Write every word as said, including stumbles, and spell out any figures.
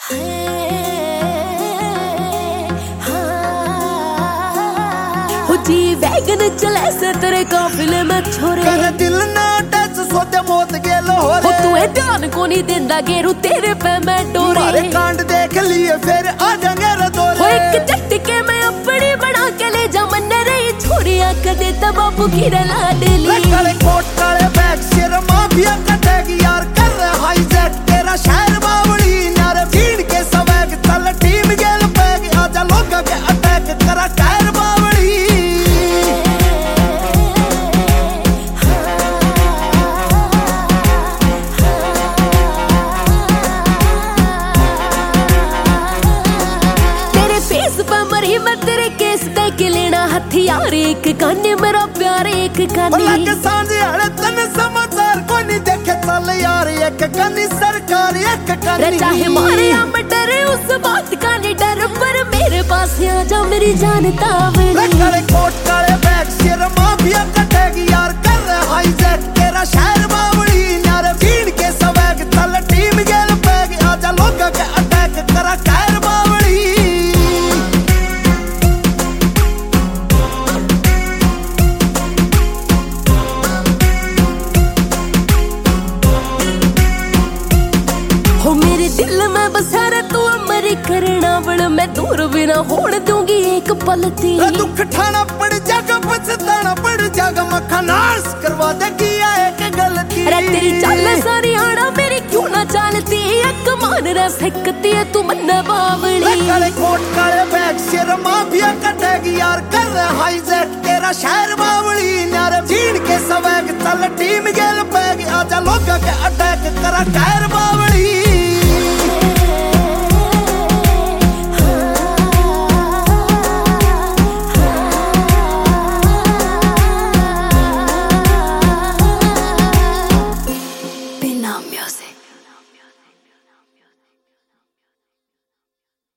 G wagon चले से तेरे काफिले में छोरे कर दिल ना टच सोते मौत गेलो हो रे तू ए ध्यान को नहीं देंदा गेरू तेरे पे मैं डोरे मारे कांड देख लिए फिर आ जाएंगे रे दोरे हो एक झटके में अपनी बना के ले जा मन रे छोरिया कदे तबाबू की रला डेली काले कोट काले बैग सिर माफिया कटेगी यार कर रहा हाईजैक तेरा शहर बावड़ी यार भीड़ के सवैग चल टीम गेल पैग आजा लोगा के अटैक करा कायर बावड़ी मरी मैं तेरे केस दे के लेना हथियार एक काने मेरा प्यार एक काने लग सांझे हड़े तन समाचार कोई नहीं देखे चल यार एक कानी सरकार एक कानी चाहे मारे या मैं डरे उस बात का नहीं डर पर मेरे पास आ जा मेरी जान तावड़ी काले कोट काले बैग सिर माफिया कटेगी यार कर रहा हाईजैक तेरा शहर बावड़ी यार भीड़ के सवैग चल टीम गेल पैग आजा लोगा के अटैक करा कायर बावड़ी दिल में बसा रे तू अमरी करना बड़ मैं दूर बिना होड़ दूंगी एक पलती दुख ठाना पड़ जागा पछताना पड़ जागा मक्खा नाश करवा दे किया एक गलती रे तेरी चाल सारी आड़ा मेरी क्यों ना चलती एक मान रे फेंकती है तू मन बावड़ी काले कोट काले बैग सिर माफिया कटेगी यार कर रहा हाईजैक तेरा शहर बावड़ी यार भीड़ के सवैग चल टीम गेल पैग आजा लोगा के अटैक करा कायर बावड़ी